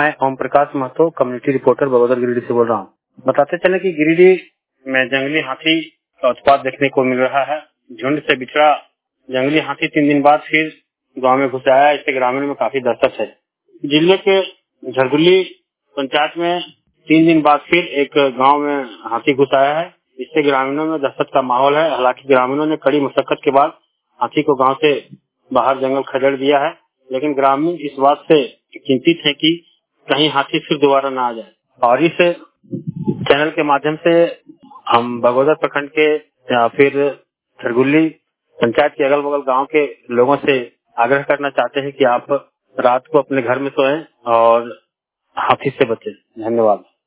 मैं Om Prakash Mahto, community reporter Bagodar Giridih से बोल रहा हूँ। बताते चले कि गिरिडीह में जंगली हाथी का उत्पात देखने को मिल रहा है। झुंड से बिछड़ा जंगली हाथी 3 दिन बाद फिर गांव में घुस आया। इससे ग्रामीणों में काफी दहशत है। जिले के झरगुली पंचायत में 3 दिन बाद फिर एक गांव में हाथी घुस आया है। इससे ग्रामीणों में दहशत का माहौल है। हालांकि ग्रामीणों ने कड़ी मशक्कत के बाद हाथी को गांव से बाहर जंगल खदेड़ दिया है, लेकिन ग्रामीण इस बात से चिंतित है कि कहीं हाथी फिर दोबारा न आ जाए। और इस चैनल के माध्यम से हम बगोदर प्रखंड के या फिर झरगुली पंचायत के अगल बगल गांव के लोगों से आग्रह करना चाहते हैं कि आप रात को अपने घर में सोएं और हाथी से बचें। धन्यवाद।